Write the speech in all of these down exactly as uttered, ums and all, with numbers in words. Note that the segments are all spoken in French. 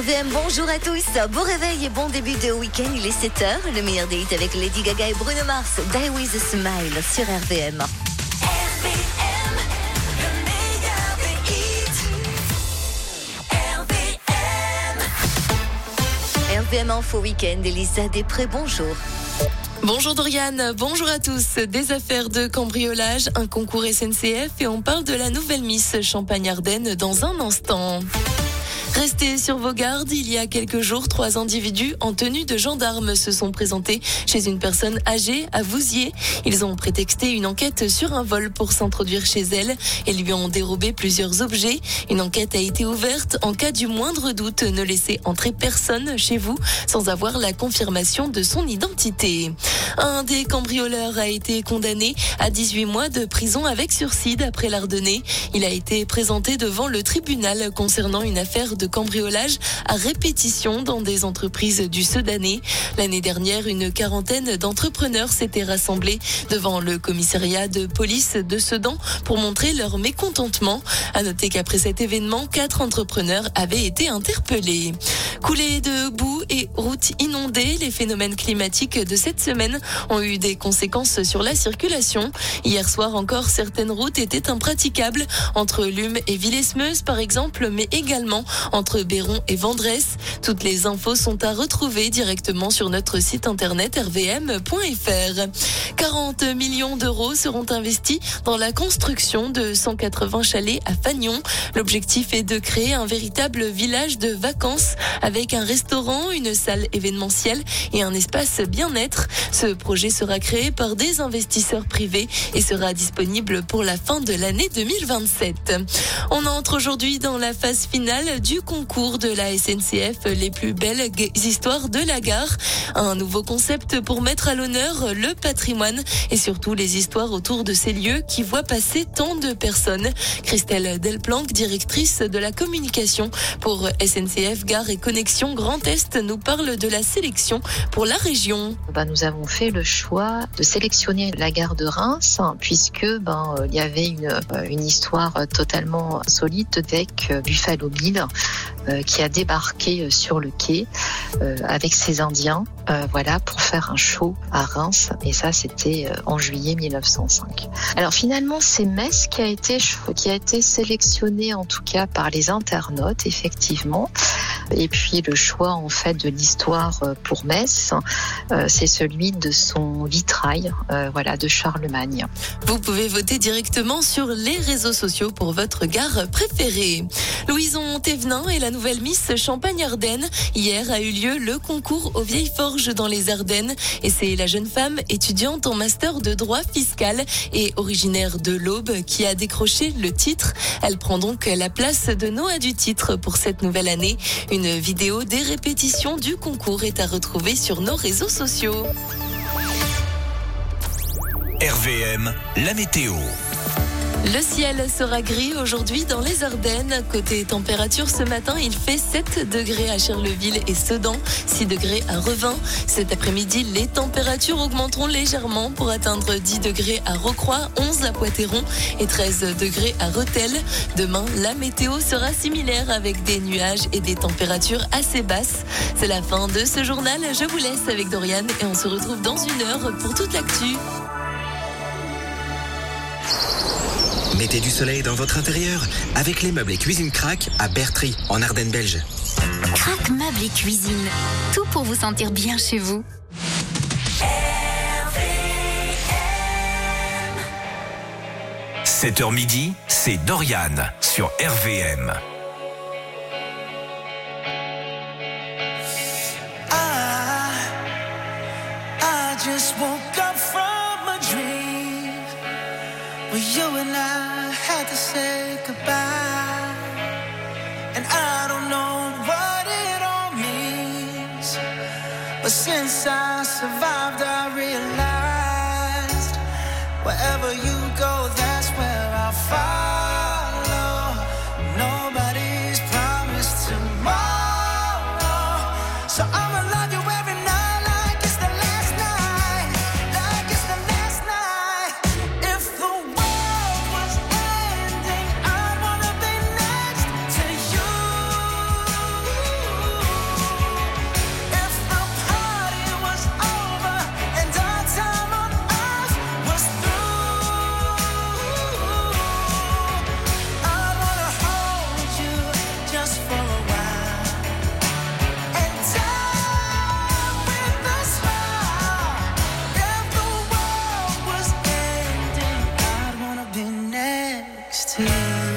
R V M, bonjour à tous, bon réveil et bon début de week-end, il est sept heures, le meilleur des hits avec Lady Gaga et Bruno Mars, Die With A Smile sur R V M. R V M, le meilleur des hits, R V M. R V M Info Week-end, Elisa Després, bonjour. Bonjour Doriane, bonjour à tous. Des affaires de cambriolage, un concours S N C F et on parle de la nouvelle Miss Champagne-Ardenne dans un instant. Restez sur vos gardes. Il y a quelques jours, trois individus en tenue de gendarme se sont présentés chez une personne âgée à Vouziers. Ils ont prétexté une enquête sur un vol pour s'introduire chez elle et lui ont dérobé plusieurs objets. Une enquête a été ouverte. En cas du moindre doute, ne laissez entrer personne chez vous sans avoir la confirmation de son identité. Un des cambrioleurs a été condamné à dix-huit mois de prison avec sursis d'après l'Ardennais. Il a été présenté devant le tribunal concernant une affaire de de cambriolage à répétition dans des entreprises du Sedanais. L'année dernière, une quarantaine d'entrepreneurs s'étaient rassemblés devant le commissariat de police de Sedan pour montrer leur mécontentement. À noter qu'après cet événement, quatre entrepreneurs avaient été interpellés. Coulées de boue et routes inondées, les phénomènes climatiques de cette semaine ont eu des conséquences sur la circulation. Hier soir encore, certaines routes étaient impraticables entre Lume et Villesmeuse par exemple, mais également entre Béron et Vendresse. Toutes les infos sont à retrouver directement sur notre site internet r v m point f r. quarante millions d'euros seront investis dans la construction de cent quatre-vingts chalets à Fagnon. L'objectif est de créer un véritable village de vacances avec un restaurant, une salle événementielle et un espace bien-être. Ce projet sera créé par des investisseurs privés et sera disponible pour la fin de l'année deux mille vingt-sept. On entre aujourd'hui dans la phase finale du concours de la S N C F Les plus belles histoires de la gare. Un nouveau concept pour mettre à l'honneur le patrimoine et surtout les histoires autour de ces lieux qui voient passer tant de personnes. Christelle Delplanque, directrice de la communication pour S N C F Gare et Connexion Grand Est, nous parle de la sélection pour la région. Ben, nous avons fait le choix de sélectionner la gare de Reims puisque ben il y avait une, une histoire totalement insolite avec Buffalo Bill euh, qui a débarqué sur le quai euh, avec ses Indiens euh, voilà pour faire un show à Reims et ça c'était en juillet mille neuf cent cinq. Alors finalement c'est Metz qui a été qui a été sélectionné en tout cas par les internautes effectivement. Et puis le choix en fait de l'histoire pour Metz, euh, c'est celui de son vitrail, euh, voilà, de Charlemagne. Vous pouvez voter directement sur les réseaux sociaux pour votre gare préférée. Louison Thévenin est la nouvelle Miss Champagne-Ardenne. Hier a eu lieu le concours aux Vieilles Forges dans les Ardennes et c'est la jeune femme étudiante en master de droit fiscal et originaire de l'Aube qui a décroché le titre. Elle prend donc la place de Noah du titre pour cette nouvelle année. Une vidéo des répétitions du concours est à retrouver sur nos réseaux sociaux. R V M, la météo. Le ciel sera gris aujourd'hui dans les Ardennes. Côté température, ce matin, il fait sept degrés à Charleville et Sedan, six degrés à Revin. Cet après-midi, les températures augmenteront légèrement pour atteindre dix degrés à Rocroi, onze à Poitéron et treize degrés à Rethel. Demain, la météo sera similaire avec des nuages et des températures assez basses. C'est la fin de ce journal. Je vous laisse avec Doriane et on se retrouve dans une heure pour toute l'actu. Mettez du soleil dans votre intérieur avec les meubles et cuisine Crac à Bertry, en Ardennes belge. Crac Meubles et Cuisine, tout pour vous sentir bien chez vous. sept heures midi, c'est Doriane sur R V M. I, I just woke up from a dream where you and I had to say goodbye, and I don't know what it all means, but since I survived I realized wherever you go that's where I'll follow. Nobody's promised tomorrow, so I'ma love you every night like it's the last night, like it's the last night. If the world was ending, I'd wanna be next to you. to you.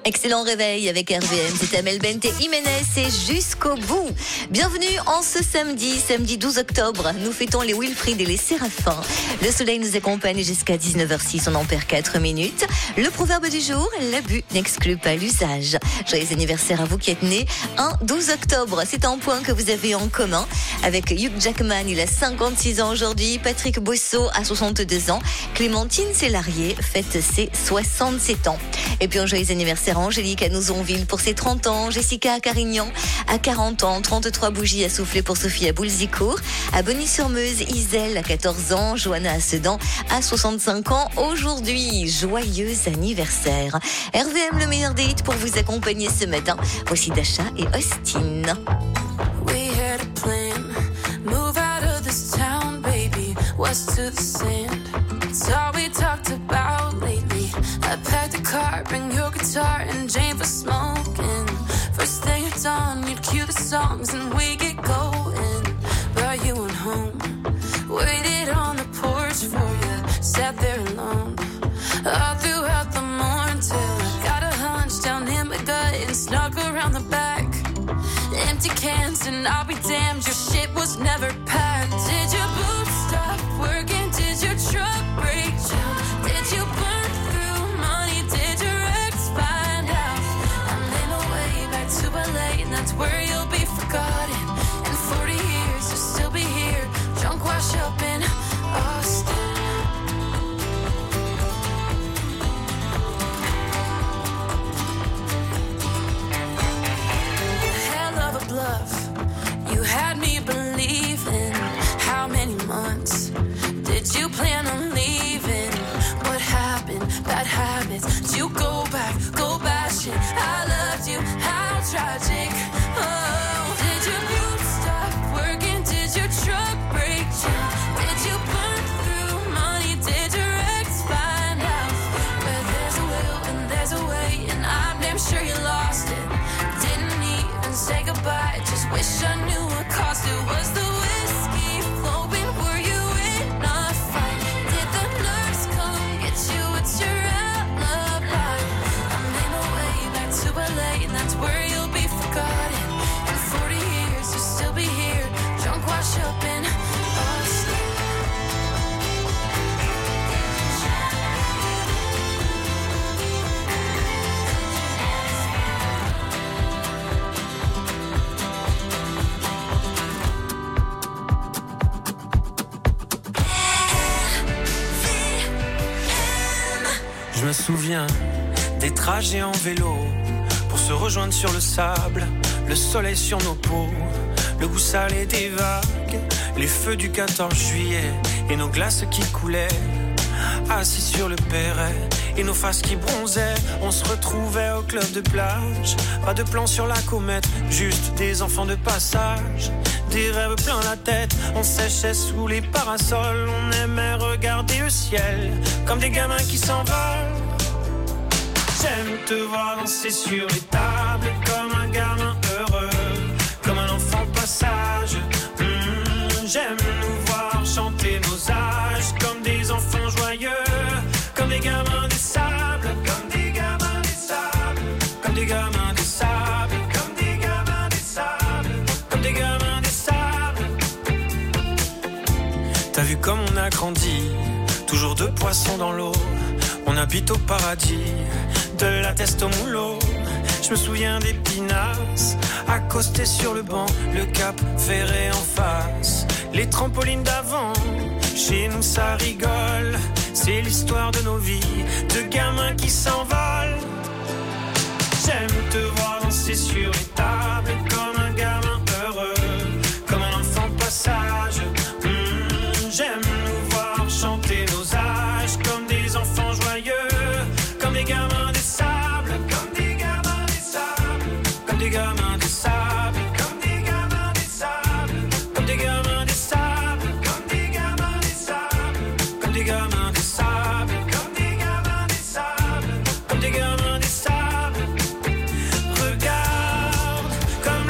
Excellent réveil avec R V M, c'est Amel Bent et Jiménez, c'est jusqu'au bout. Bienvenue en ce samedi, samedi douze octobre. Nous fêtons les Wilfried et les Séraphins. Le soleil nous accompagne jusqu'à dix-neuf heures six, on en perd quatre minutes. Le proverbe du jour, l'abus n'exclut pas l'usage. Joyeux anniversaire à vous qui êtes nés un douze octobre. C'est un point que vous avez en commun avec Hugh Jackman, il a cinquante-six ans aujourd'hui. Patrick Boisseau a soixante-deux ans. Clémentine Célarié fête ses soixante-sept ans. Et puis un joyeux anniversaire Angélique à Nouzonville pour ses trente ans, Jessica à Carignan à quarante ans, trente-trois bougies à souffler pour Sophie à Boulzicourt, à Bonny-sur-Meuse, Iselle à quatorze ans, Johanna à Sedan à soixante-cinq ans aujourd'hui. Joyeux anniversaire. R V M, le meilleur des hits pour vous accompagner ce matin. Voici Dasha et Austin. We had a plan, move out of this town, baby, west to the sand. It's all we talked about lately. I packed the car, bring your guitar and Jane for smoking. First thing at dawn, you'd cue the songs and we get going. But you went home, waited on the porch for you, sat there alone. All throughout the morning till I got a hunch down in my gut and snuck around the back. Empty cans and I'll be damned, your shit was never packed. Did your boots stop working? Did your truck break down? Did you burn through money? Did your ex find out? I made my way back to L A and that's where you'll be forgotten. In forty years you'll still be here, drunk wash up in Austin. Bluff. You had me believing. How many months did you plan on leaving? What happened? Bad habits. Did you go back? Go bashing. I loved you. How tragic. Oh, did your boots stop working? Did your truck break down? Did you burn through money? Did your ex find out? Where there's a will and there's a way, and I'm damn sure you lost it. Say goodbye, just wish I knew what cost it. Was the whiskey flowing? Were you in a fight? Did the nurse come get you? It's your alibi. I made my way back to L A and that's where you'll be forgotten. In forty years you'll still be here, drunk wash up in Austin. Je me souviens des trajets en vélo pour se rejoindre sur le sable, le soleil sur nos peaux, le goût salé des vagues, les feux du quatorze juillet et nos glaces qui coulaient, assis sur le perret et nos faces qui bronzaient. On se retrouvait au club de plage, pas de plan sur la comète, juste des enfants de passage, des rêves plein la tête. On séchait sous les parasols, on aimait regarder le ciel comme des gamins qui s'envolent. J'aime te voir danser sur les tables comme un gamin heureux, comme un enfant passage. Mmh, j'aime nous voir chanter nos âges comme des enfants joyeux, comme des gamins des sables, comme des gamins des sables, comme des gamins des sables, comme des gamins des sables, comme des gamins des sables. T'as vu comme on a grandi, toujours deux poissons dans l'eau. On habite au paradis, de la teste au moulot. Je me souviens des pinasses, accostés sur le banc, le cap ferré en face, les trampolines d'avant. Chez nous ça rigole, c'est l'histoire de nos vies, de gamins qui s'envolent. J'aime te voir danser sur les tables comme un gamin heureux, comme un enfant passage. Mmh, j'aime nous voir chanter nos âges comme des enfants joyeux, comme des gamins des sables, comme des gamins des sables, comme des gamins des sables, comme des gamins des sables, comme des gamins des sables, comme des gamins des sables, comme des gamins des sables, comme des gamins des sables, comme des gamins des sables. Regarde comme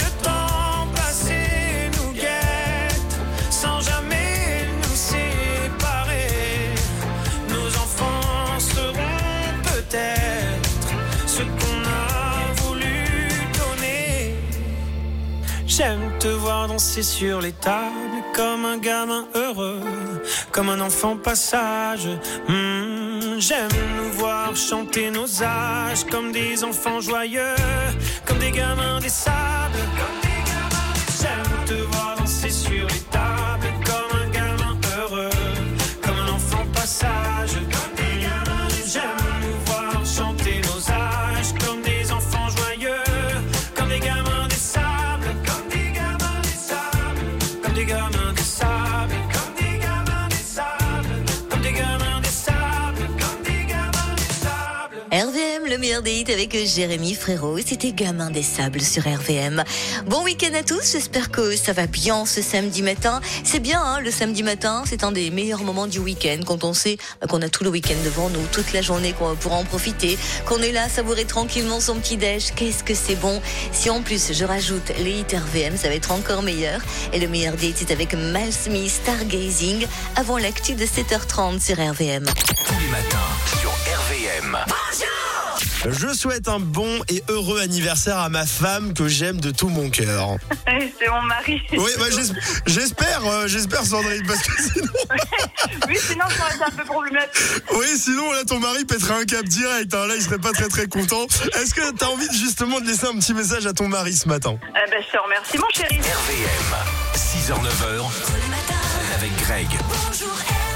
voir danser sur les tables comme un gamin heureux, comme un enfant pas sage. Mmh, j'aime nous voir chanter nos âges comme des enfants joyeux, comme des gamins des sables, comme des gamins des sables. J'aime te voir danser sur les tables comme un gamin heureux, comme un enfant pas sage, comme des gamins des sables. J'aime nous voir chanter nos âges comme des enfants joyeux, comme des gamins des sables, comme des gamins des sables, comme des gamins des sables, comme des gamins des sables, comme des gamins des sables, comme des gamins des sables. R V M, le meilleur des hits avec Jérémy Frérot. C'était Gamin des Sables sur R V M. Bon week-end à tous, j'espère que ça va bien ce samedi matin. C'est bien, hein, le samedi matin, c'est un des meilleurs moments du week-end, quand on sait qu'on a tout le week-end devant nous, toute la journée, qu'on pourra en profiter, qu'on est là à savourer tranquillement son petit déj. Qu'est-ce que c'est bon. Si en plus je rajoute les hits R V M, ça va être encore meilleur. Et le meilleur des hits, c'est avec Mal Smith, Stargazing, avant l'actu de sept heures trente sur R V M. Tous les matins sur R V M. Je souhaite un bon et heureux anniversaire à ma femme que j'aime de tout mon cœur. C'est mon mari. Oui, bah, j'espère, j'espère, euh, j'espère Sandrine, parce que sinon... Oui, sinon ça aurait été un peu problématique. Oui, sinon là ton mari pèterait un cap direct, hein. Là il serait pas très très content. Est-ce que t'as envie justement de laisser un petit message à ton mari ce matin? Eh ben, je te remercie mon chéri. R V M, six heures neuf heures, avec Greg. Bonjour R V M.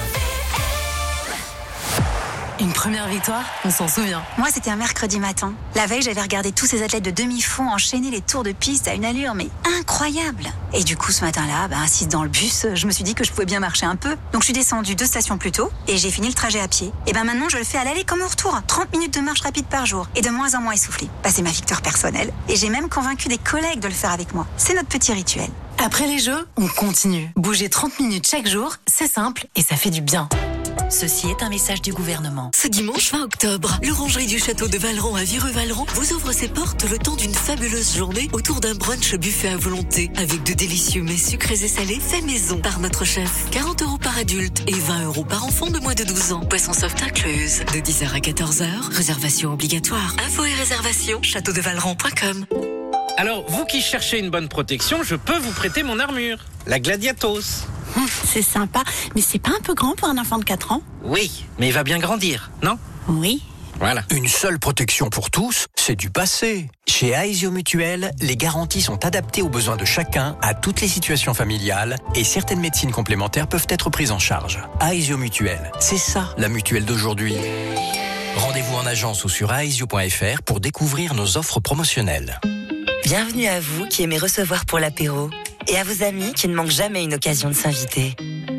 Une première victoire, on s'en souvient. Moi, c'était un mercredi matin. La veille, j'avais regardé tous ces athlètes de demi-fond enchaîner les tours de piste à une allure mais incroyable. Et du coup, ce matin-là, bah, assise dans le bus, je me suis dit que je pouvais bien marcher un peu. Donc, je suis descendue deux stations plus tôt et j'ai fini le trajet à pied. Et ben maintenant, je le fais à l'aller comme au retour. trente minutes de marche rapide par jour et de moins en moins essoufflée. Bah, c'est ma victoire personnelle. Et j'ai même convaincu des collègues de le faire avec moi. C'est notre petit rituel. Après les Jeux, on continue. Bouger trente minutes chaque jour, c'est simple et ça fait du bien. Ceci est un message du gouvernement. Ce dimanche vingt octobre, l'orangerie du château de Vallerand à Vireux-Vallerand vous ouvre ses portes le temps d'une fabuleuse journée autour d'un brunch buffet à volonté avec de délicieux mets sucrés et salés faits maison par notre chef. quarante euros par adulte et vingt euros par enfant de moins de douze ans. Boisson soft incluse. De dix heures à quatorze heures. Réservation obligatoire. Info et réservation château de vallerand point com. Alors, vous qui cherchez une bonne protection, je peux vous prêter mon armure. La Gladiatos. Hum, c'est sympa, mais c'est pas un peu grand pour un enfant de quatre ans? Oui, mais il va bien grandir, non? Oui. Voilà. Une seule protection pour tous, c'est du passé. Chez Aesio Mutuel, les garanties sont adaptées aux besoins de chacun, à toutes les situations familiales, et certaines médecines complémentaires peuvent être prises en charge. Aesio Mutuel, c'est ça la mutuelle d'aujourd'hui. Rendez-vous en agence ou sur aesio point f r pour découvrir nos offres promotionnelles. Bienvenue à vous qui aimez recevoir pour l'apéro et à vos amis qui ne manquent jamais une occasion de s'inviter.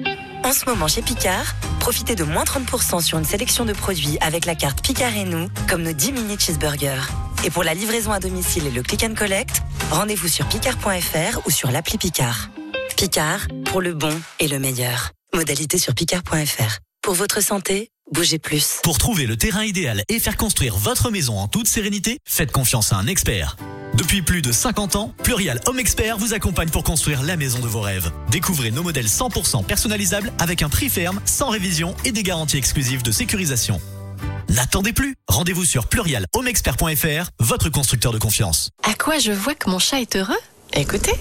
En ce moment chez Picard, profitez de moins trente pour cent sur une sélection de produits avec la carte Picard et nous, comme nos dix mini cheeseburgers. Et pour la livraison à domicile et le click and collect, rendez-vous sur picard point f r ou sur l'appli Picard. Picard, pour le bon et le meilleur. Modalité sur picard point f r. Pour votre santé, bougez plus. Pour trouver le terrain idéal et faire construire votre maison en toute sérénité, faites confiance à un expert. Depuis plus de cinquante ans, Plurial Home Expert vous accompagne pour construire la maison de vos rêves. Découvrez nos modèles cent pour cent personnalisables avec un prix ferme, sans révision et des garanties exclusives de sécurisation. N'attendez plus. Rendez-vous sur plurial home expert point f r, votre constructeur de confiance. À quoi je vois que mon chat est heureux? Écoutez,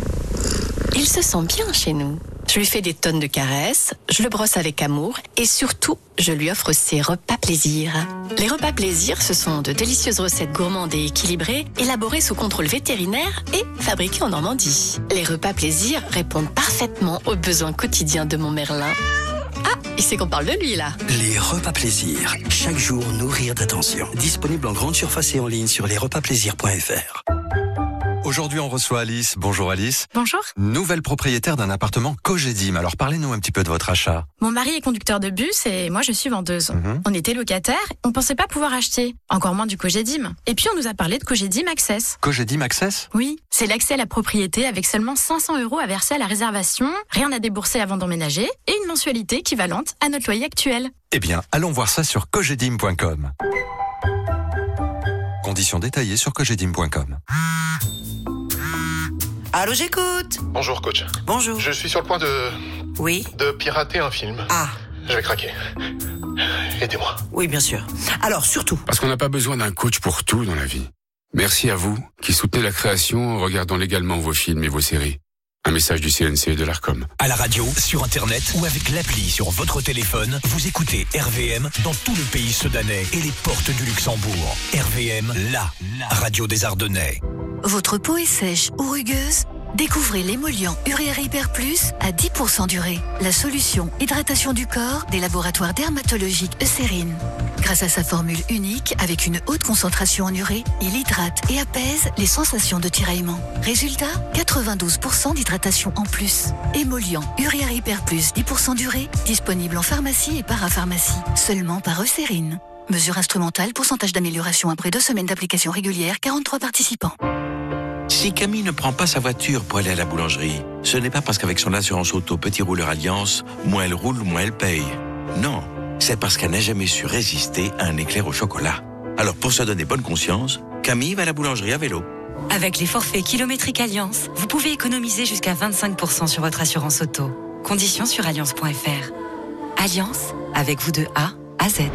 il se sent bien chez nous. Je lui fais des tonnes de caresses, je le brosse avec amour et surtout, je lui offre ses repas plaisir. Les repas plaisir, ce sont de délicieuses recettes gourmandes et équilibrées, élaborées sous contrôle vétérinaire et fabriquées en Normandie. Les repas plaisir répondent parfaitement aux besoins quotidiens de mon Merlin. Ah, il sait qu'on parle de lui là. Les repas plaisir. Chaque jour, nourrir d'attention. Disponible en grande surface et en ligne sur les repas plaisir point f r. Aujourd'hui, on reçoit Alice. Bonjour Alice. Bonjour. Nouvelle propriétaire d'un appartement Cogedim. Alors parlez-nous un petit peu de votre achat. Mon mari est conducteur de bus et moi je suis vendeuse. Mm-hmm. On était locataires, on pensait pas pouvoir acheter, encore moins du Cogedim. Et puis on nous a parlé de Cogedim Access. Cogedim Access ? Oui, c'est l'accès à la propriété avec seulement cinq cents euros à verser à la réservation, rien à débourser avant d'emménager et une mensualité équivalente à notre loyer actuel. Eh bien, allons voir ça sur cogedim point com. Conditions détaillées sur cogedim point com. Allô, j'écoute. Bonjour, coach. Bonjour. Je suis sur le point de... Oui. De pirater un film. Ah. Je vais craquer. Aidez-moi. Oui, bien sûr. Alors, surtout. Parce qu'on n'a pas besoin d'un coach pour tout dans la vie. Merci à vous qui soutenez la création en regardant légalement vos films et vos séries. Un message du C N C et de l'ARCOM. À la radio, sur Internet ou avec l'appli sur votre téléphone, vous écoutez R V M dans tout le pays sedanais et les portes du Luxembourg. R V M, la radio des Ardennais. Votre peau est sèche ou rugueuse? Découvrez l'émollient Urea Hyper Plus à dix pour cent d'urée. La solution hydratation du corps des laboratoires dermatologiques Eucérine. Grâce à sa formule unique, avec une haute concentration en urée, il hydrate et apaise les sensations de tiraillement. Résultat, quatre-vingt-douze pour cent d'hydratation en plus. Émollient Urea Hyper Plus dix pour cent d'urée, disponible en pharmacie et parapharmacie. Seulement par Eucérine. Mesure instrumentale, pourcentage d'amélioration après deux semaines d'application régulière, quarante-trois participants. Si Camille ne prend pas sa voiture pour aller à la boulangerie, ce n'est pas parce qu'avec son assurance auto Petit Rouleur Alliance, moins elle roule, moins elle paye. Non, c'est parce qu'elle n'a jamais su résister à un éclair au chocolat. Alors pour se donner bonne conscience, Camille va à la boulangerie à vélo. Avec les forfaits kilométriques Alliance, vous pouvez économiser jusqu'à vingt-cinq pour cent sur votre assurance auto. Conditions sur alliance point f r. Alliance, avec vous de A à Z.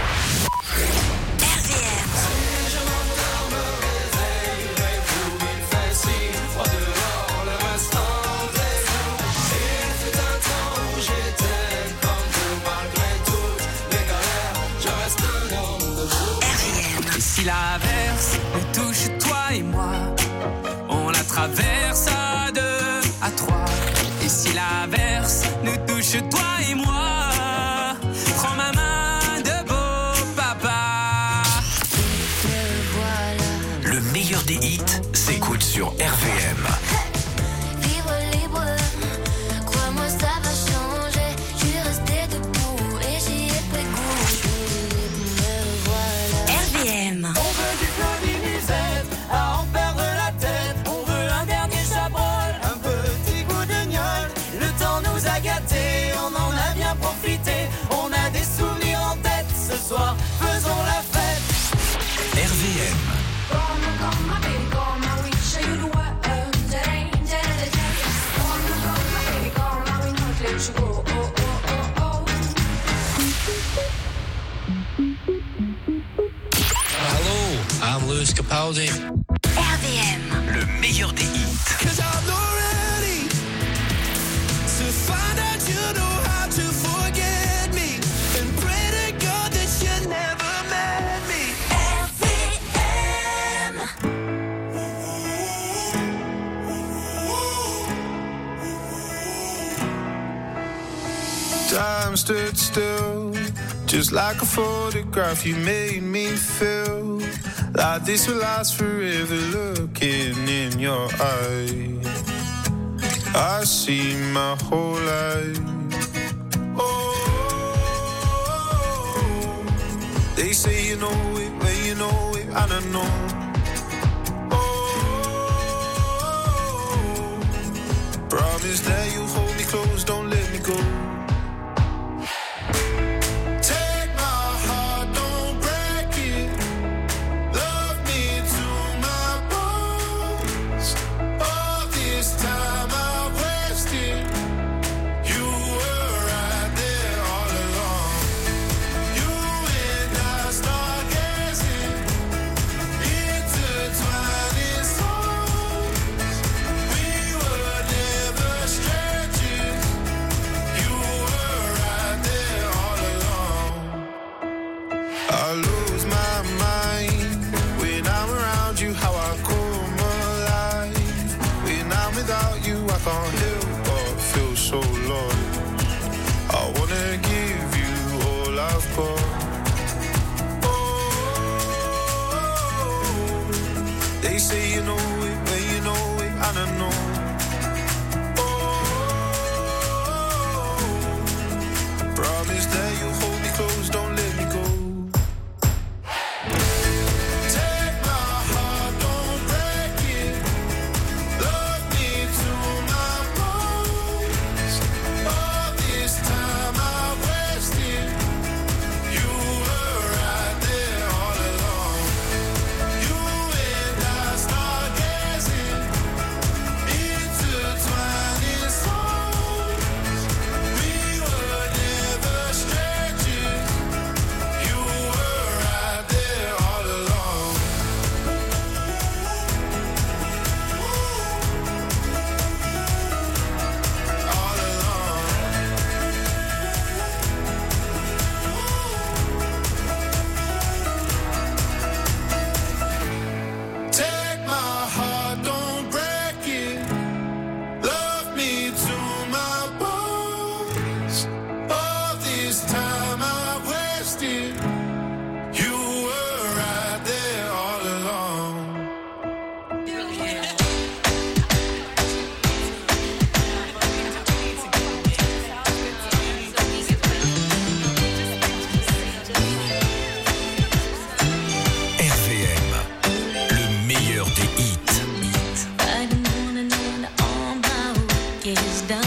Si l'averse nous touche, toi et moi, on la traverse à deux, à trois. Et si l'averse nous touche, toi et moi, prends ma main de beau papa. Le meilleur des hits s'écoute sur R V M. Faisons la fête. R V M. Hello, I'm Louis Capaldi. R V M. Le meilleur des hits. Time stood still, just like a photograph. You made me feel like this will last forever. Looking in your eyes, I see my whole life. Oh, they say you know it when you know it, and I know. Oh, promise that you'll hold me close, don't let me go. Take my heart, don't break it. Love me to my bones.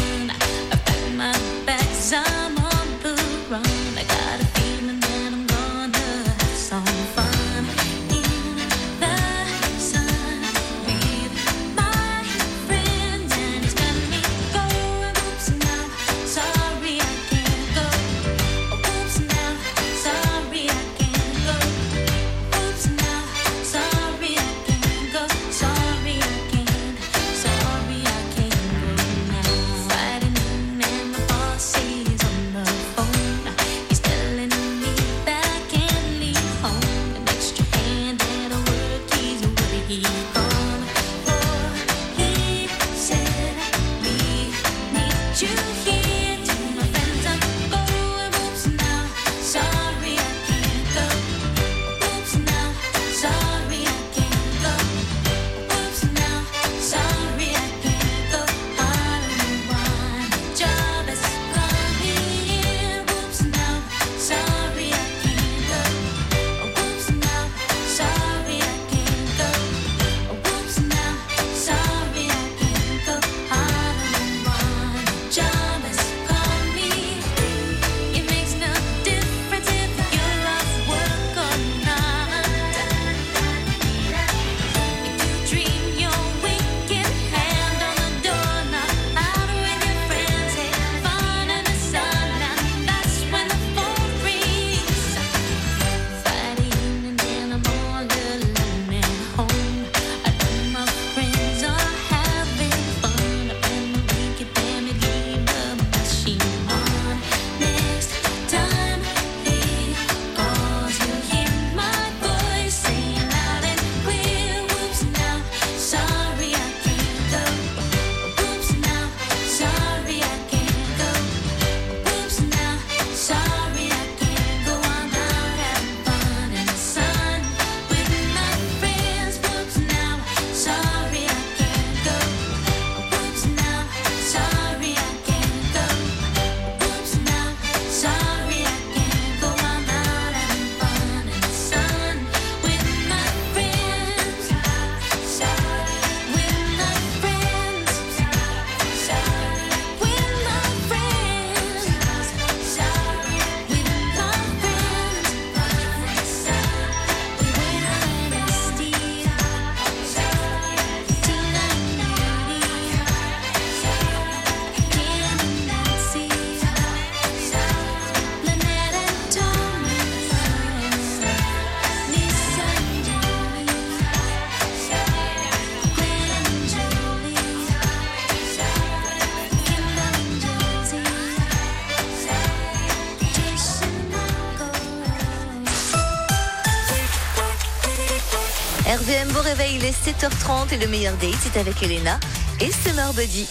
R V M, beau réveil, il est sept heures trente et le meilleur date, c'est avec Elena et Summer Body.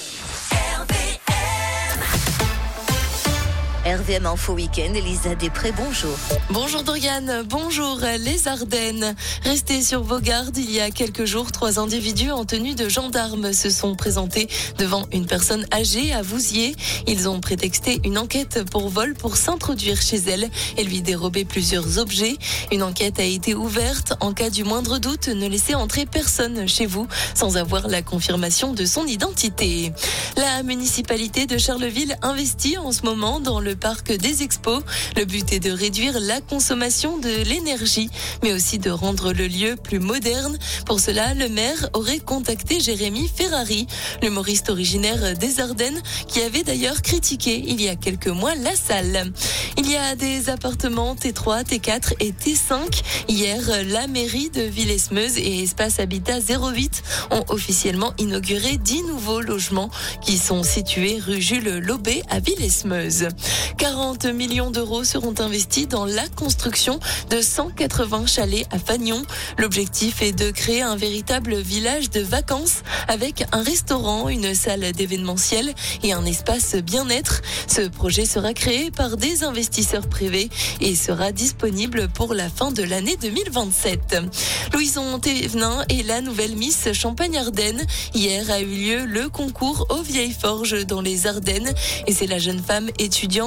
R V M Info Week-end, Elisa Després, bonjour. Bonjour Dorian, bonjour les Ardennes. Restez sur vos gardes, il y a quelques jours, trois individus en tenue de gendarme se sont présentés devant une personne âgée à Vouziers. Ils ont prétexté une enquête pour vol pour s'introduire chez elle et lui dérober plusieurs objets. Une enquête a été ouverte. En cas du moindre doute, ne laissez entrer personne chez vous sans avoir la confirmation de son identité. La municipalité de Charleville investit en ce moment dans le parc des expos. Le but est de réduire la consommation de l'énergie, mais aussi de rendre le lieu plus moderne. Pour cela, le maire aurait contacté Jérémy Ferrari, l'humoriste originaire des Ardennes, qui avait d'ailleurs critiqué il y a quelques mois la salle. Il y a des appartements T trois, T quatre et T cinq. Hier, la mairie de Villesmeuse et Espace Habitat zéro huit ont officiellement inauguré dix nouveaux logements qui sont situés rue Jules Lobé à Villesmeuse. quarante millions d'euros seront investis dans la construction de cent quatre-vingts chalets à Fagnon. L'objectif est de créer un véritable village de vacances avec un restaurant, une salle d'événementiel et un espace bien-être. Ce projet sera créé par des investisseurs privés et sera disponible pour la fin de l'année deux mille vingt-sept. Louison Thévenin est la nouvelle Miss Champagne-Ardenne. Hier a eu lieu le concours aux Vieilles Forges dans les Ardennes et c'est la jeune femme étudiante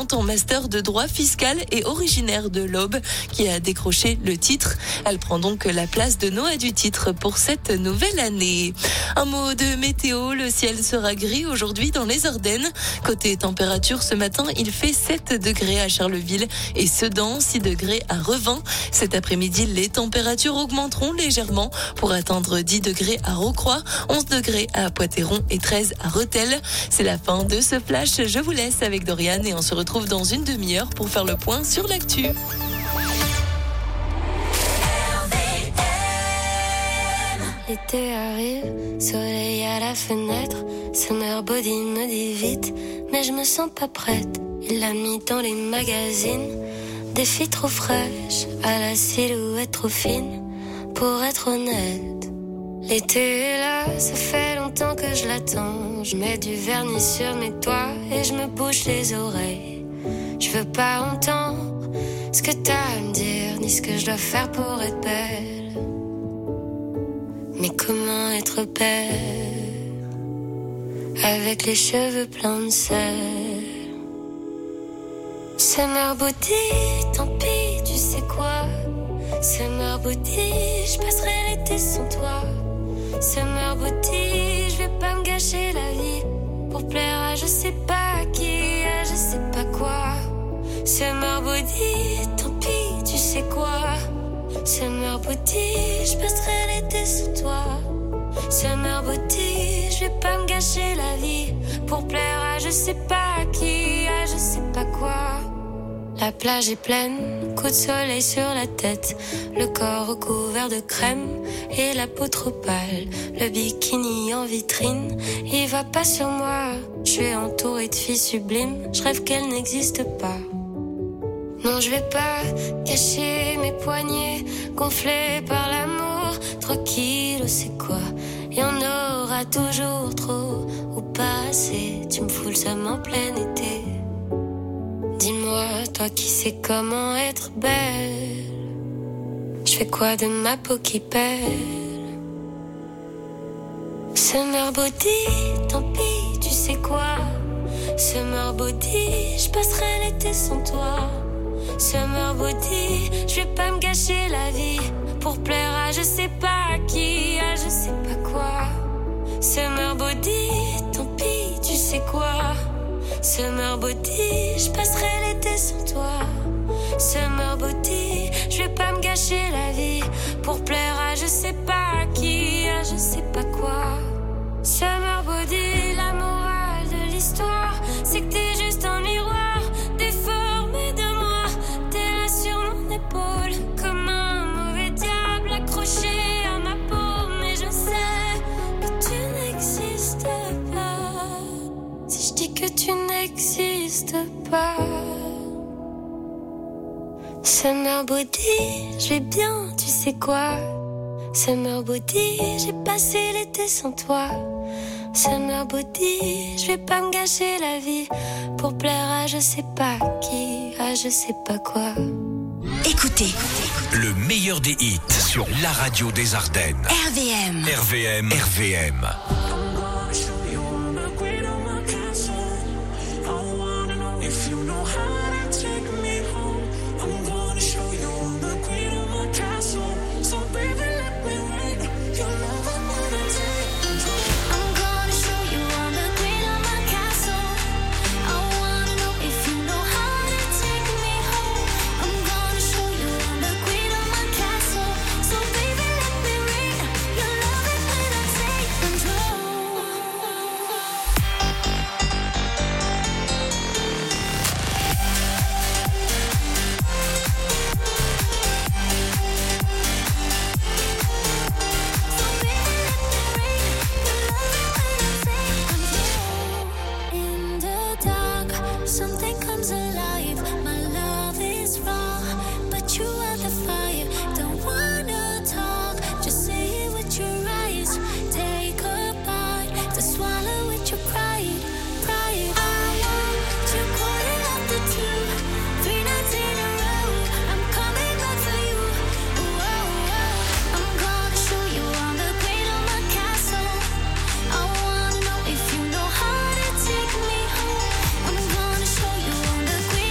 étudiante en master de droit fiscal et originaire de l'Aube qui a décroché le titre. Elle prend donc la place de Noah du titre pour cette nouvelle année. Un mot de météo, le ciel sera gris aujourd'hui dans les Ardennes. Côté température, ce matin, il fait sept degrés à Charleville et Sedan, six degrés à Revin. Cet après-midi, les températures augmenteront légèrement pour atteindre dix degrés à Rocroi, onze degrés à Poitéron et treize à Rethel. C'est la fin de ce flash. Je vous laisse avec Dorian et on se retrouve dans une demi-heure pour faire le point sur l'actu. L'été arrive, soleil à la fenêtre, Summer Body me dit vite, mais je me sens pas prête. Il l'a mis dans les magazines, des filles trop fraîches, à la silhouette trop fine, pour être honnête. L'été est là, ça fait longtemps que je l'attends. Je mets du vernis sur mes doigts et je me bouche les oreilles. Je veux pas entendre ce que t'as à me dire, ni ce que je dois faire pour être belle. Mais comment être belle avec les cheveux pleins de sel? Summer Body, tant pis, tu sais quoi? Summer Body, je passerai l'été sans toi. Summer Body, je vais pas me gâcher la vie pour plaire à je sais pas qui, à je sais pas quoi. Summer Body, tant pis, tu sais quoi? Summer Body, je passerai l'été sans toi. Summer Body, je vais pas me gâcher la vie pour plaire à je sais pas qui, à je sais pas quoi. La plage est pleine, coup de soleil sur la tête, le corps recouvert de crème et la peau trop pâle. Le bikini en vitrine, il va pas sur moi. Je suis entourée de filles sublimes, je rêve qu'elles n'existent pas. Non, je vais pas cacher mes poignets gonflés par l'amour. Trois kilos, c'est quoi? Y en aura toujours trop ou pas assez. Tu me fous le seum en plein été. Dis-moi, toi qui sais comment être belle, je fais quoi de ma peau qui pèle? Summer Body, tant pis, tu sais quoi? Summer Body, je passerai l'été sans toi. Summer Body, je vais pas me gâcher la vie pour plaire à je sais pas qui, à je sais pas quoi. Summer Body, tant pis, tu sais quoi? Summer Body, je passerai l'été sans toi. Summer Body, je vais pas me gâcher la vie pour plaire à je sais pas qui, à je sais pas quoi. Summer Body, la morale de l'histoire, c'est que t'es juste un miroir déformé de moi. T'es là sur mon épaule comme un mauvais diable accroché à ma peau, mais je sais que tu n'existes pas. Si je dis que tu n'existes pas. Summer Body, je vais bien, tu sais quoi? Summer Body, j'ai passé l'été sans toi. Summer Body, je vais pas me gâcher la vie pour plaire à je sais pas qui, à je sais pas quoi. Écoutez, le meilleur des hits sur la radio des Ardennes. R V M. R V M. R V M. Queen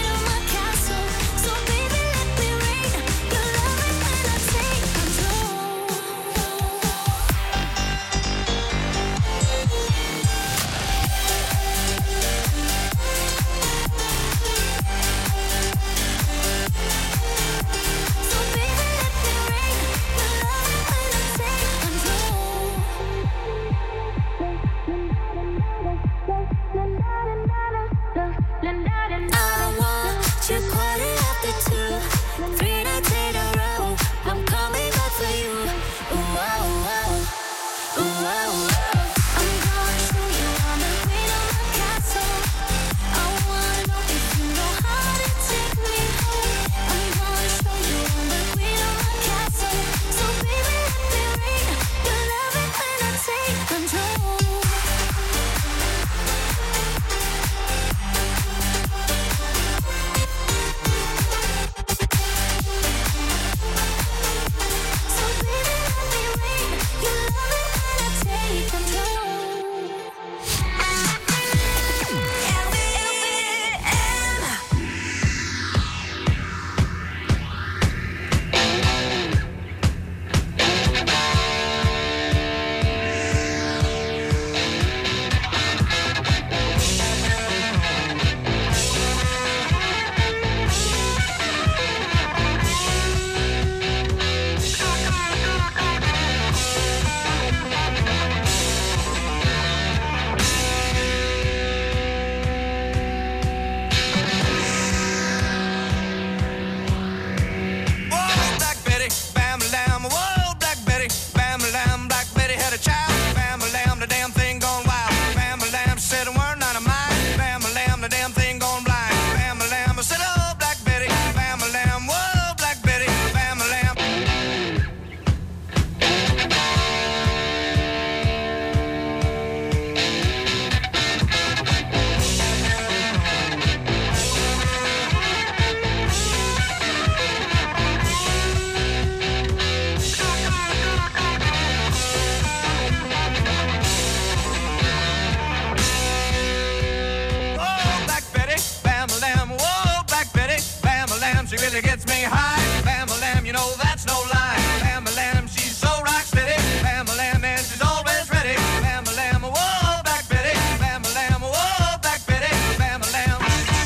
she really gets me high. Bam-a-lam, you know that's no lie. Bam-a-lam, she's so rock steady. Bam-a-lam, and she's always ready. Bam-a-lam, whoa, Black Betty. Bam-a-lam, whoa, Black Betty. Bam-a-lam.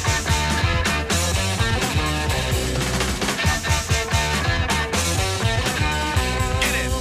Get it.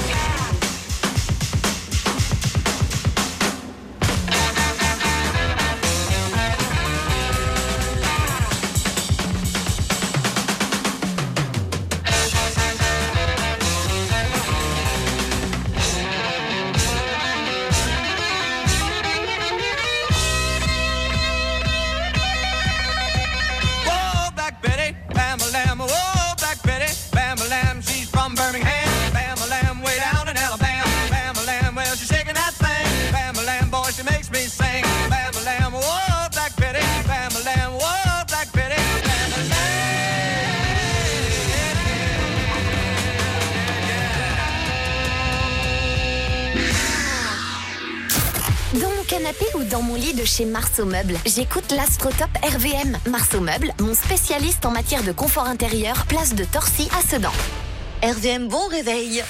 Whoa, Black Betty, Bam-a-lam, whoa, Black Betty, Bam-a-lam, she's from Birmingham, Bam-a-lam, way down in Alabama, Bam-a-lam, well, she's shaking that thing, Bam-a-lam, boy, she makes me sing, Bam-a-lam, whoa, Black Betty, Bam-a-lam, whoa, Black Betty, Dans mon canapé ou dans mon lit de chez Marceau Meubles, j'écoute l'Astrotop R V M. Marceau Meubles, mon spécialiste en matière de confort intérieur, place de Torcy à Sedan. R V M, bon réveil.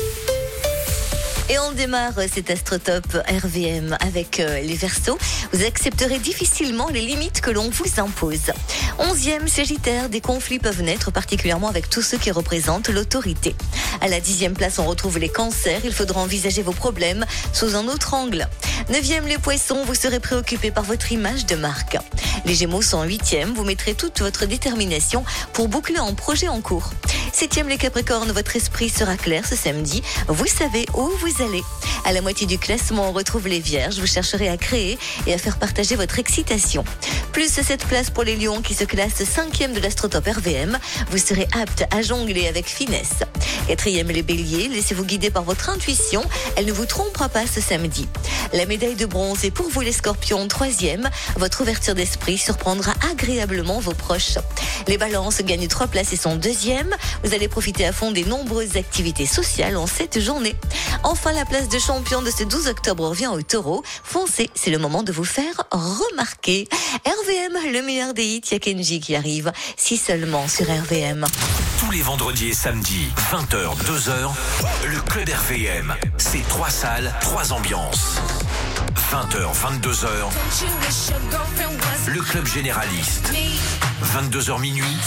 Et on démarre cet Astrotop R V M avec euh, les Verseaux. Vous accepterez difficilement les limites que l'on vous impose. Onzième Sagittaire, des conflits peuvent naître, particulièrement avec tous ceux qui représentent l'autorité. À la dixième place, on retrouve les Cancers. Il faudra envisager vos problèmes sous un autre angle. Neuvième, les Poissons, vous serez préoccupés par votre image de marque. Les Gémeaux sont huitième. Vous mettrez toute votre détermination pour boucler un projet en cours. Septième, les Capricornes, votre esprit sera clair ce samedi. Vous savez où vous allez. À la moitié du classement, on retrouve les Vierges. Vous chercherez à créer et à faire partager votre excitation. Plus cette place pour les Lions qui se classent cinquième de l'Astrotop R V M. Vous serez apte à jongler avec finesse. Quatrième, les Béliers. Laissez-vous guider par votre intuition. Elle ne vous trompera pas ce samedi. La médaille de bronze est pour vous les Scorpions. Troisième, votre ouverture d'esprit surprendra agréablement vos proches. Les Balances gagnent trois places et sont deuxième. Vous allez profiter à fond des nombreuses activités sociales en cette journée. Enfin, la place de champion de ce douze octobre revient au Taureau. Foncez, c'est le moment de vous faire remarquer. R V M, le meilleur des hits, il y a Kenji qui arrive. Si seulement sur R V M. Tous les vendredis et samedis, vingt heures, deux heures, le Club R V M. C'est trois salles, trois ambiances. vingt heures, vingt-deux heures, le Club Généraliste. vingt-deux heures minuit,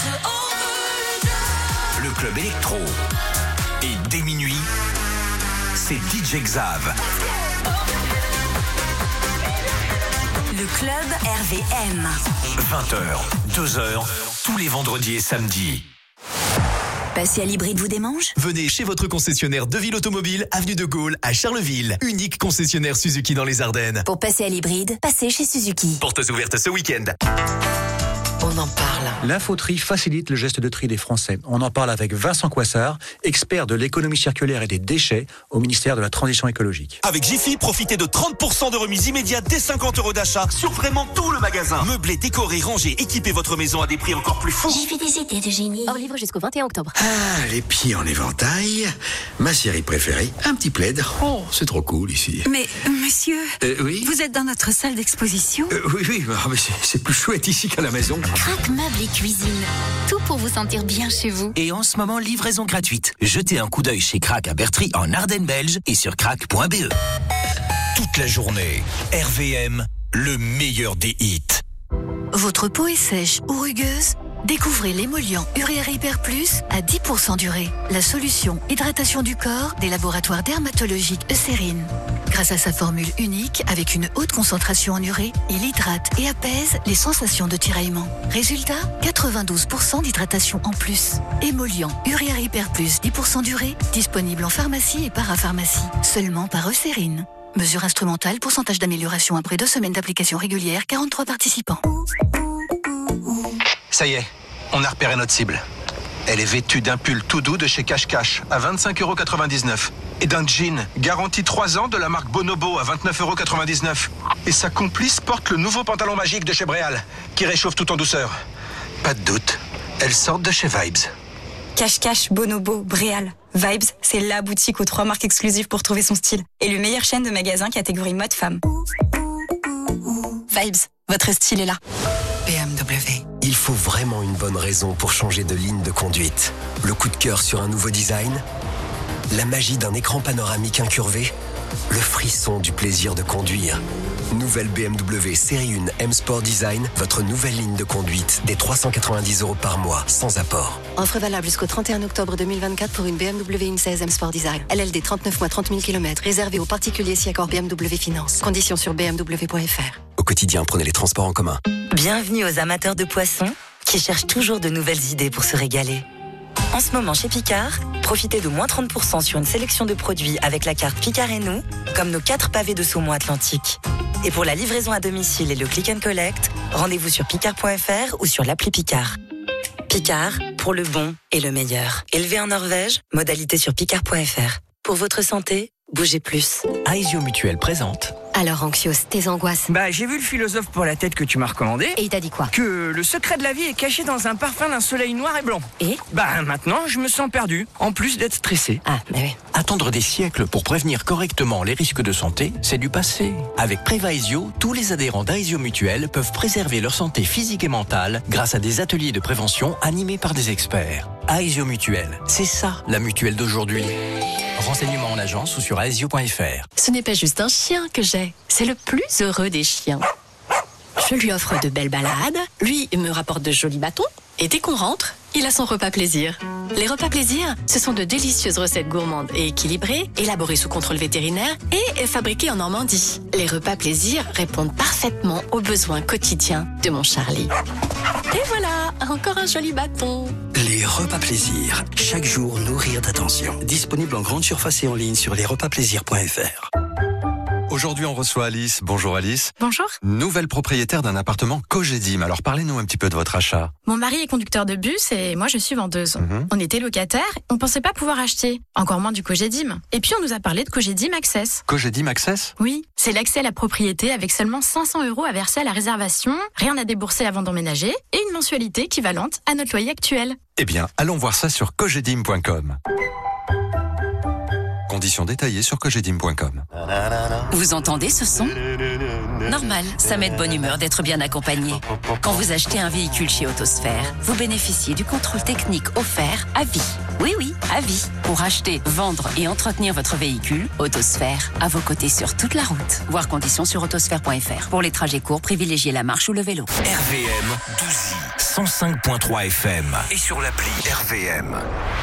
le Club Électro. Et dès minuit, c'est D J Xav. Le Club R V M. vingt heures, deux heures, tous les vendredis et samedis. Passer à l'hybride vous démange ? Venez chez votre concessionnaire Deville Automobile, avenue de Gaulle, à Charleville. Unique concessionnaire Suzuki dans les Ardennes. Pour passer à l'hybride, passez chez Suzuki. Portes ouvertes ce week-end. On en parle. L'infotri facilite le geste de tri des Français. On en parle avec Vincent Coissard, expert de l'économie circulaire et des déchets au ministère de la Transition écologique. Avec Jiffy, profitez de trente pour cent de remise immédiate dès cinquante euros d'achat sur vraiment tout le magasin. Meublé, décoré, rangé, équipez votre maison à des prix encore plus fous. Jiffy des idées de génie. Hors livre jusqu'au vingt et un octobre. Ah, les pieds en éventail. Ma série préférée, un petit plaid. Oh, c'est trop cool ici. Mais, monsieur, euh, oui vous êtes dans notre salle d'exposition euh, Oui, oui, mais c'est, c'est plus chouette ici qu'à la maison. Crac Meubles et Cuisine. Tout pour vous sentir bien chez vous. Et en ce moment, livraison gratuite. Jetez un coup d'œil chez Crac à Bertry en Ardennes belge et sur crac point b e. Toute la journée, R V M, le meilleur des hits. Votre peau est sèche ou rugueuse ? Découvrez l'émollient Urea Repair Plus à dix pour cent durée. La solution hydratation du corps des laboratoires dermatologiques Eucérine. Grâce à sa formule unique, avec une haute concentration en urée, il hydrate et apaise les sensations de tiraillement. Résultat, quatre-vingt-douze pour cent d'hydratation en plus. Émollient Urea Repair Plus dix pour cent durée, disponible en pharmacie et parapharmacie. Seulement par Eucérine. Mesure instrumentale, pourcentage d'amélioration après deux semaines d'application régulière, quarante-trois participants. Ça y est, on a repéré notre cible. Elle est vêtue d'un pull tout doux de chez Cache Cache à vingt-cinq euros quatre-vingt-dix-neuf et d'un jean garanti trois ans de la marque Bonobo à vingt-neuf euros quatre-vingt-dix-neuf. Et sa complice porte le nouveau pantalon magique de chez Bréal qui réchauffe tout en douceur. Pas de doute, elles sortent de chez Vibes. Cache Cache, Bonobo, Bréal. Vibes, c'est la boutique aux trois marques exclusives pour trouver son style. Et le meilleur chaîne de magasins catégorie mode femme. Vibes, votre style est là. B M W. Il faut vraiment une bonne raison pour changer de ligne de conduite. Le coup de cœur sur un nouveau design ? La magie d'un écran panoramique incurvé ? Le frisson du plaisir de conduire. Nouvelle B M W Série un M Sport Design, votre nouvelle ligne de conduite, des trois cent quatre-vingt-dix euros par mois, sans apport. Offre valable jusqu'au trente et un octobre deux mille vingt-quatre pour une B M W X seize M Sport Design. L L D trente-neuf mois, trente mille kilomètres, réservé aux particuliers si accord B M W Finance. Conditions sur b m w point f r. Au quotidien, prenez les transports en commun. Bienvenue aux amateurs de poissons qui cherchent toujours de nouvelles idées pour se régaler. En ce moment, chez Picard, profitez de moins trente pour cent sur une sélection de produits avec la carte Picard et nous, comme nos quatre pavés de saumon atlantique. Et pour la livraison à domicile et le click and collect, rendez-vous sur picard point f r ou sur l'appli Picard. Picard, pour le bon et le meilleur. Élevé en Norvège, modalité sur picard point f r. Pour votre santé, bougez plus. Aesio Mutuel présente. Alors, Anxios, tes angoisses? Bah, j'ai vu le philosophe pour la tête que tu m'as recommandé. Et il t'a dit quoi? Que le secret de la vie est caché dans un parfum d'un soleil noir et blanc. Et? Bah, maintenant, je me sens perdu, en plus d'être stressé. Ah, bah oui. Attendre des siècles pour prévenir correctement les risques de santé, c'est du passé. Avec Prévaesio, tous les adhérents d'Aesio Mutuel peuvent préserver leur santé physique et mentale grâce à des ateliers de prévention animés par des experts. Aesio Mutuel, c'est ça la mutuelle d'aujourd'hui. Renseignements en agence ou sur aesio point f r. Ce n'est pas juste un chien que j'ai, c'est le plus heureux des chiens. Je lui offre de belles balades, lui me rapporte de jolis bâtons, et dès qu'on rentre, il a son repas plaisir. Les repas plaisir, ce sont de délicieuses recettes gourmandes et équilibrées, élaborées sous contrôle vétérinaire et fabriquées en Normandie. Les repas plaisir répondent parfaitement aux besoins quotidiens de mon Charlie. Et voilà, encore un joli bâton. Les repas plaisir. Chaque jour, nourrir d'attention. Disponible en grande surface et en ligne sur les repas plaisir point f r. Aujourd'hui, on reçoit Alice. Bonjour Alice. Bonjour. Nouvelle propriétaire d'un appartement Cogedim. Alors parlez-nous un petit peu de votre achat. Mon mari est conducteur de bus et moi je suis vendeuse. Mmh. On était locataires, on pensait pas pouvoir acheter, encore moins du Cogedim. Et puis on nous a parlé de Cogedim Access. Cogedim Access ? Oui, c'est l'accès à la propriété avec seulement cinq cents euros à verser à la réservation, rien à débourser avant d'emménager et une mensualité équivalente à notre loyer actuel. Eh bien, allons voir ça sur cogedim point com. Conditions détaillées sur cogedim point com. Vous entendez ce son ? Normal, ça met de bonne humeur d'être bien accompagné. Quand vous achetez un véhicule chez Autosphère, vous bénéficiez du contrôle technique offert à vie. Oui, oui, à vie. Pour acheter, vendre et entretenir votre véhicule, Autosphère, à vos côtés sur toute la route. Voir conditions sur autosphère point f r. Pour les trajets courts, privilégiez la marche ou le vélo. R V M Douzy, cent cinq point trois F M et sur l'appli R V M.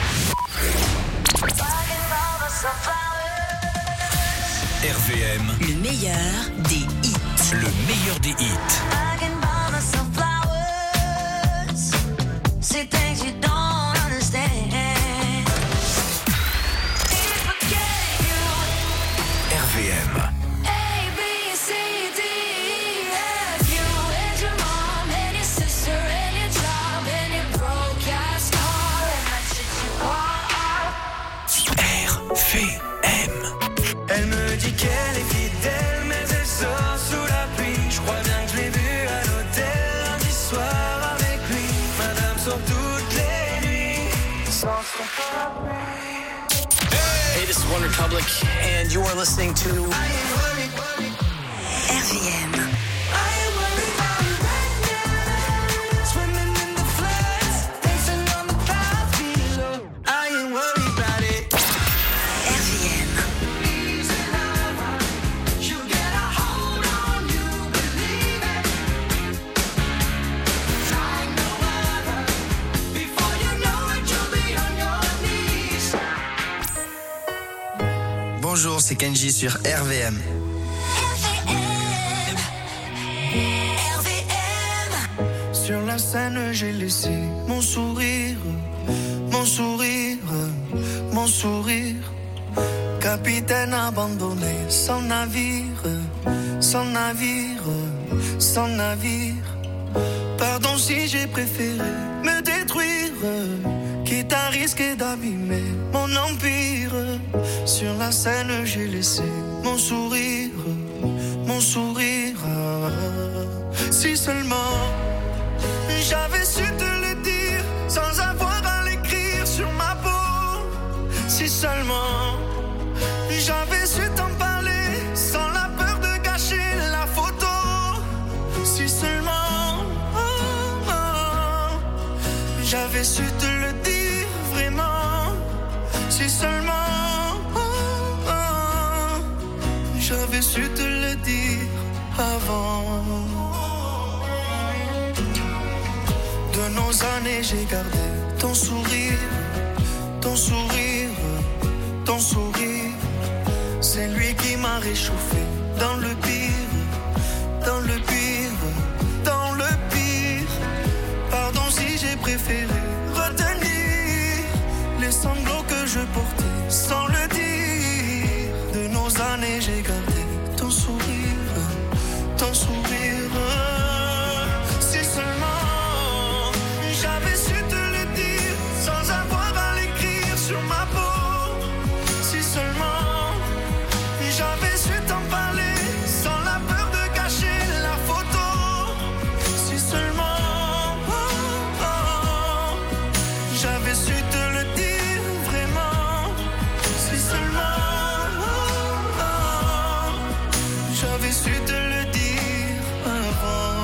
R V M, le meilleur des hits. Le meilleur des hits. R V M. Elle me dit qu'elle est fidèle, mais elle sort sous la pluie. Je crois bien que je l'ai vue à l'hôtel lundi soir avec lui. Madame sort toutes les nuits sans son parapluie. Hey, this is One Republic, and you are listening to R V M. Bonjour, c'est Kenji sur R V M. Sur la scène, j'ai laissé mon sourire, mon sourire, mon sourire. Capitaine abandonné, sans navire, sans navire, sans navire. Pardon si j'ai préféré me détruire, quitte à risquer d'abîmer mon empire. Sur la scène, j'ai laissé mon sourire, mon sourire. Si seulement j'avais su te le dire sans avoir à l'écrire sur ma peau. Si seulement j'avais su t'en parler sans la peur de gâcher la photo. Si seulement oh, oh, J'avais su te le dire vraiment, si seulement oh, oh, j'avais su te le dire avant. De nos années j'ai gardé ton sourire, ton sourire, ton sourire. C'est lui qui m'a réchauffé dans le pire, dans le pire, dans le pire. Pardon si j'ai préféré retenir les sanglots que je portais sans le dire. De nos années j'ai gardé ton sourire, ton sourire. Si seulement j'avais su te le dire sans avoir à l'écrire sur ma peau. Si seulement j'avais su t'en parler sans la peur de cacher la photo. Si seulement oh, oh, j'avais su te le dire vraiment. Si seulement oh, oh, j'avais su te le dire avant.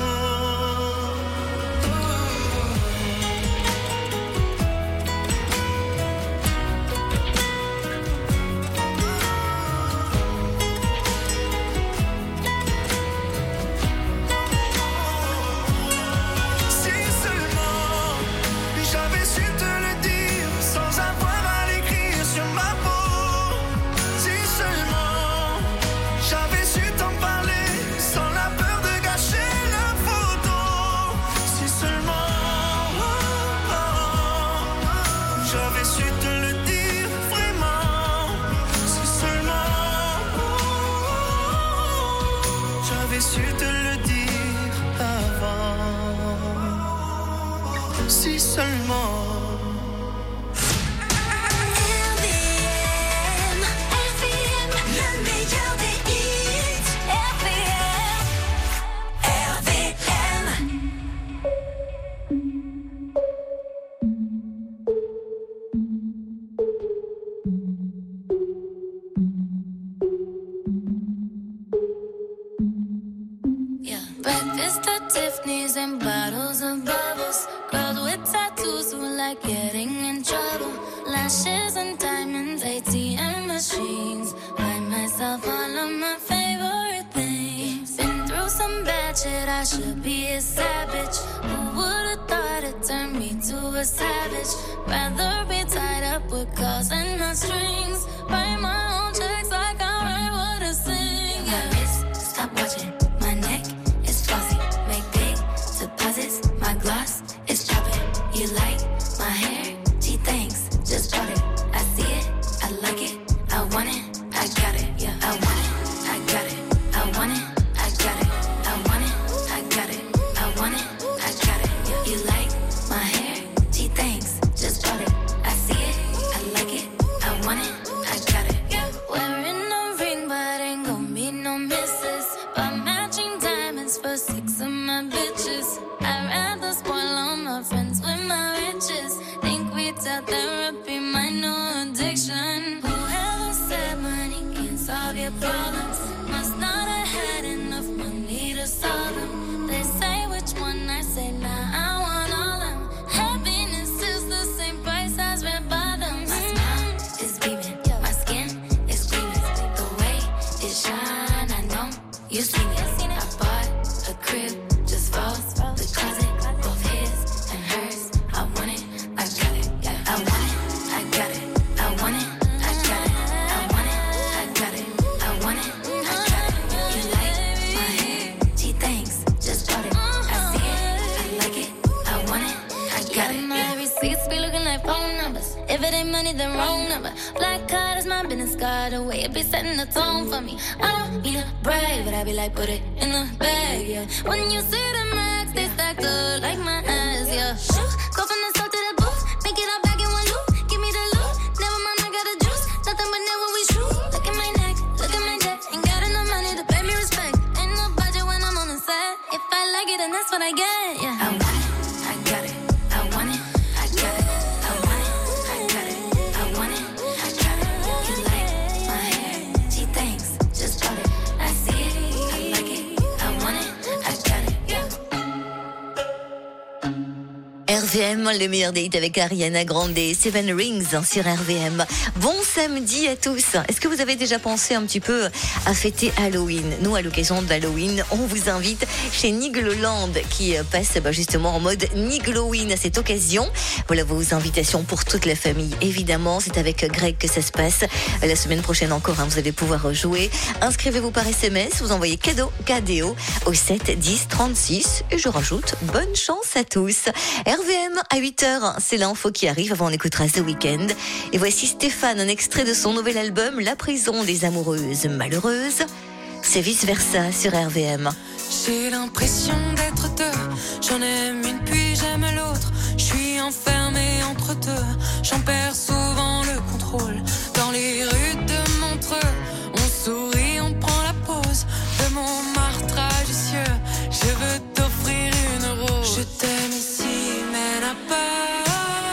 J'avais su te le dire sans avoir à l'écrire sur ma peau. Si seulement j'avais su t'en parler sans la peur de gâcher la photo. Si seulement oh, oh, j'avais su te le dire vraiment. Si seulement oh, j'avais su te le dire avant. Si seulement. R V M, R V M, le meilleur des hits. R V M, R V M. Yeah. Breakfast at Tiffany's and bottles of bubbles. Girls with tattoos who like getting in trouble. Lashes and diamonds, A T M machines. Buy myself all of my favorite things. Been through some bad shit, I should be a savage. Who would've thought it turned me to a savage? Rather be tied up with calls and not strings. Write my own checks like I write what I sing. Yeah. My wrist, stop watching. My neck is flossy. Make big deposits. My gloss is chopping. You like my hair? Gee, thanks. Just bought it. I see it. I like it. I want it. I got it. Yeah. I want it. I got it. I want it. I got it. I want it. I got it. I want it. I got it. Yeah. You like my hair? Gee, thanks. Just bought it. I see it. I like it. I want it. I got it. Yeah. Wearing a ring, but ain't gon' be no misses. But matching diamonds for six of my bitches. I'd rather spoil all my friends with my riches. Think we tell therapy my new addiction. Whoever said money can solve your problems must not have had enough money to solve them. They say which one, I say nah, I want all them. Happiness is the same price as red bottoms. My smile is beaming, my skin is gleaming. The way it shine, I know you seen it. I bought a crib just for the closet, both his and hers. I want it, I got it, yeah. I want it, I got it, I want it, I got it, I want it, I got it, I want it, I got it. You like my hair? Gee, thanks, just bought it. I see it, I like it, I want it, I got it. My receipts be looking like phone numbers. If it ain't money, then wrong number. Black card is my business card, the way it be setting the tone for me. I don't need a brag, but I be like, put it in the bag, yeah. When you see the max, they stacked up like my ass, yeah. Shoo, go from the south to the booth, make it all back in one loop. Give me the loot, never mind, I got the juice. Nothing but never we shoot. Look at my neck, look at my neck. Ain't got enough money to pay me respect. Ain't no budget when I'm on the set. If I like it, then that's what I get, yeah. I want it, I got it, I want it, I got it, I want it, I got it, I want it, I got it. You like my hair? Gee, thanks, just bought it. I see it, I like it, I want it, I got it. Yeah. R V M, le meilleur date avec Ariana Grande et Seven Rings sur R V M. Bon samedi à tous. Est-ce que vous avez déjà pensé un petit peu à fêter Halloween? Nous, à l'occasion d'Halloween, on vous invite chez Nigloland qui passe bah, justement en mode Nigloween à cette occasion. Voilà vos invitations pour toute la famille. Évidemment, c'est avec Greg que ça se passe. La semaine prochaine encore, hein, vous allez pouvoir jouer. Inscrivez-vous par S M S, vous envoyez cadeau, K D O au sept dix trente-six et je rajoute bonne chance à tous. R V M à huit heures, c'est l'info qui arrive. Avant, on écoutera The Weeknd. Et voici Stéphane, un extrait de son nouvel album La prison des amoureuses malheureuses. C'est vice versa sur R V M. J'ai l'impression d'être deux. J'en aime une puis j'aime l'autre. Je suis enfermée entre deux. J'en perds souvent le contrôle. Dans les rues de Montreux, on sourit, on prend la pause de mon martrage vicieux. Je veux t'offrir une rose. Je t'aime ici, mais n'a pas.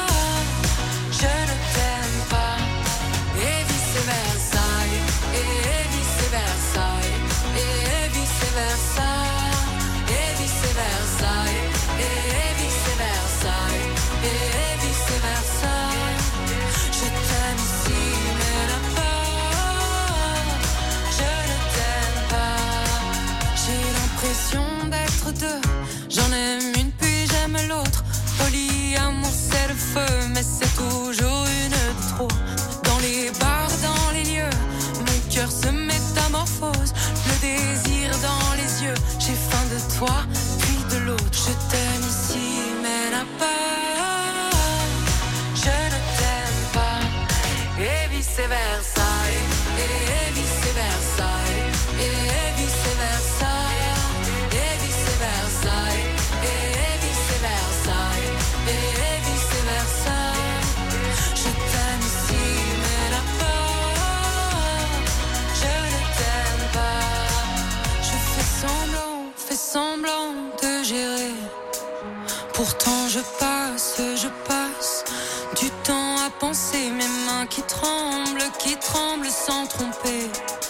Je ne t'aime pas. Et vice versa, et vice versa, et vice versa, et vice versa, et vice versa, et vice versa. Je t'aime ici, mais n'a pas. Je ne t'aime pas. J'ai l'impression d'être deux. J'en aime une puis j'aime l'autre. Polyamour c'est le feu, mais c'est toujours une de trop. Dans les bars, dans les lieux, mon cœur se métamorphose. Le désir dans les yeux, j'ai faim de toi, puis de l'autre. Je t'aime ici, mais n'a pas. Je ne t'aime pas. Et vice versa, et vice versa, et vice versa, et vice versa, et vice versa, et vice versa. Je t'aime ici, mais n'a pas. Je ne t'aime pas. Je fais semblant, fais semblant de gérer. Pourtant je passe, je passe du temps à penser. Mes mains qui tremblent, qui tremblent sans tromper.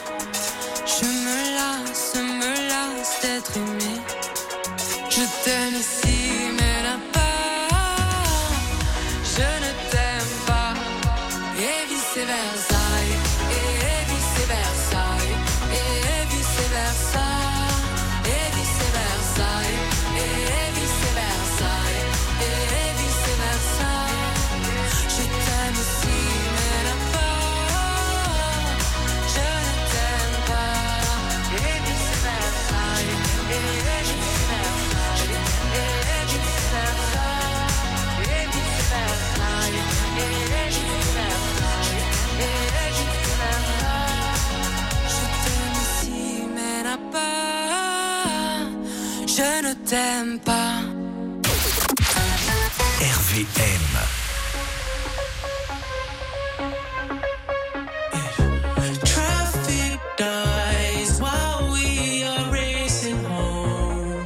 Je me lasse, me lasse d'être aimé. Je t'aime ici, mais n'a pas. Je ne t'aime pas. Et vice versa, et vice versa, et vice versa, et vice versa, et vice versa, et vice versa. Je t'aime ici, mais n'a pas. Je ne t'aime pas. Et vice versa, et vice versa, et vice versa, et vice versa, et vice versa, et vice versa. Je t'aime ici, mais n'a pas. Je ne t'aime pas. R V M. Traffic dies while we are racing home.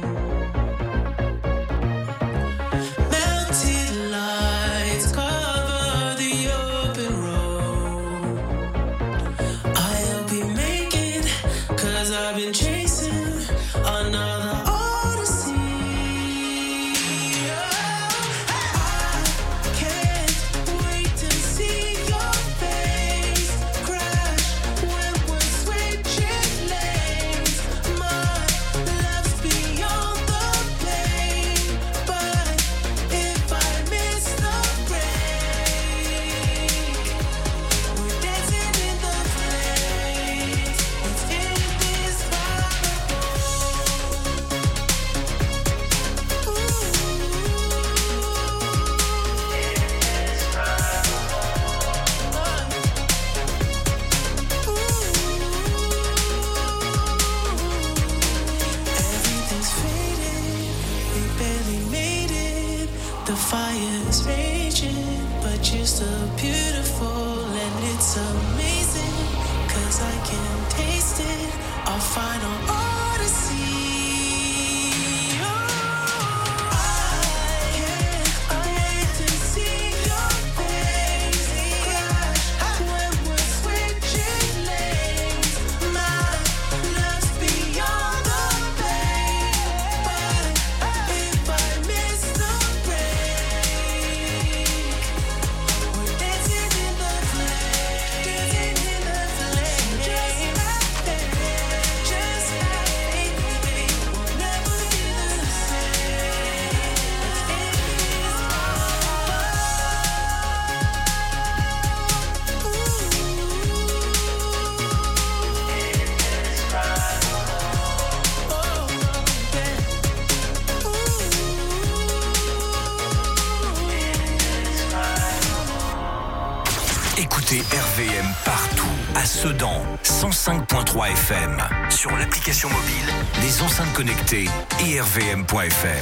Melted lights cover the open road. I'll be making, cause I've been chasing another odyssey. I can't wait to see your face crash when we're switching lanes. My love's beyond the pain, but if I miss the break, we're dancing in the flames. It's indescribable. Everything's faded, we barely made it. The fire's raging, but you're still beautiful, and it's amazing, cause I can taste it. Our final odyssey. I can't wait to see your face crash when we're switching lanes. My love's beyond the pain, but if I miss the break, Écoutez R V M partout, à Sedan, cent cinq virgule trois F M, sur l'application mobile, les enceintes connectées et r v m point f r.